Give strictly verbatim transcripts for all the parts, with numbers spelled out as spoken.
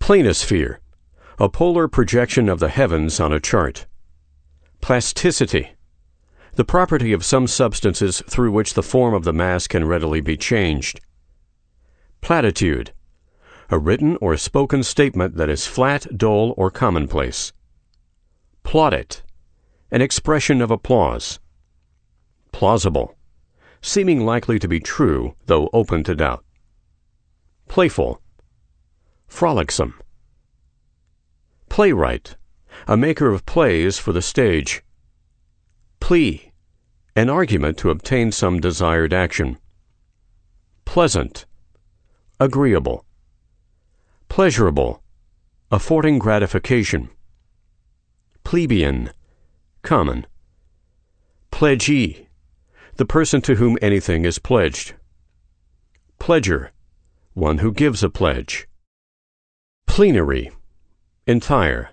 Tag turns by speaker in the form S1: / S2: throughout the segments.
S1: Planisphere, a polar projection of the heavens on a chart. Plasticity, the property of some substances through which the form of the mass can readily be changed. Platitude, a written or spoken statement that is flat, dull, or commonplace. Plaudit, an expression of applause. Plausible, seeming likely to be true, though open to doubt. Playful, frolicsome. Playwright, a maker of plays for the stage. Plea, an argument to obtain some desired action. Pleasant, agreeable. Pleasurable, affording gratification. Plebeian, common. Pledgee, the person to whom anything is pledged. Pledger, one who gives a pledge. Plenary, entire.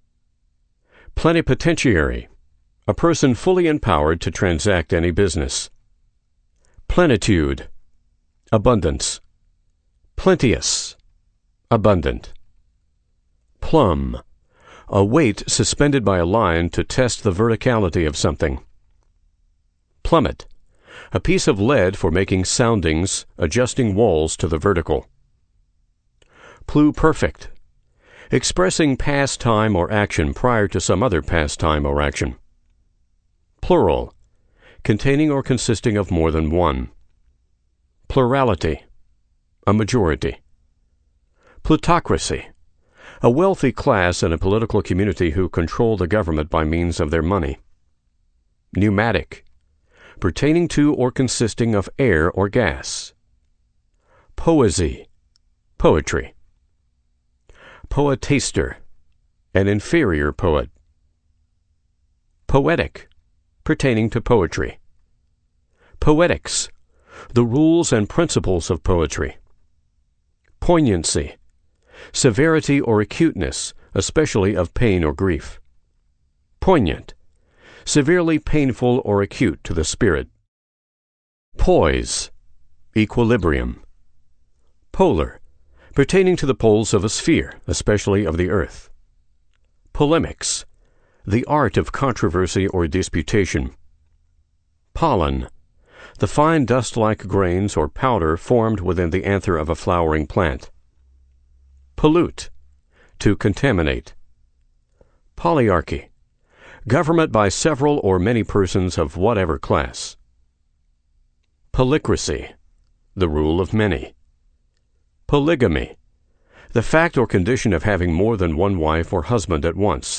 S1: Plenipotentiary, a person fully empowered to transact any business. Plenitude, abundance. Plenteous, abundant. Plumb, a weight suspended by a line to test the verticality of something. Plummet, a piece of lead for making soundings, adjusting walls to the vertical. Pluperfect, expressing past time or action prior to some other past time or action. Plural, containing or consisting of more than one. Plurality, a majority. Plutocracy, a wealthy class in a political community who control the government by means of their money. Pneumatic, pertaining to or consisting of air or gas. Poesy, poetry. Poetaster, an inferior poet. Poetic, pertaining to poetry. Poetics, the rules and principles of poetry. Poignancy, severity or acuteness, especially of pain or grief. Poignant, severely painful or acute to the spirit. Poise, equilibrium. Polar, pertaining to the poles of a sphere, especially of the earth. Polemics, the art of controversy or disputation. Pollen, the fine dust-like grains or powder formed within the anther of a flowering plant. Pollute, to contaminate. Polyarchy, government by several or many persons of whatever class. Polycracy, the rule of many. Polygamy, the fact or condition of having more than one wife or husband at once.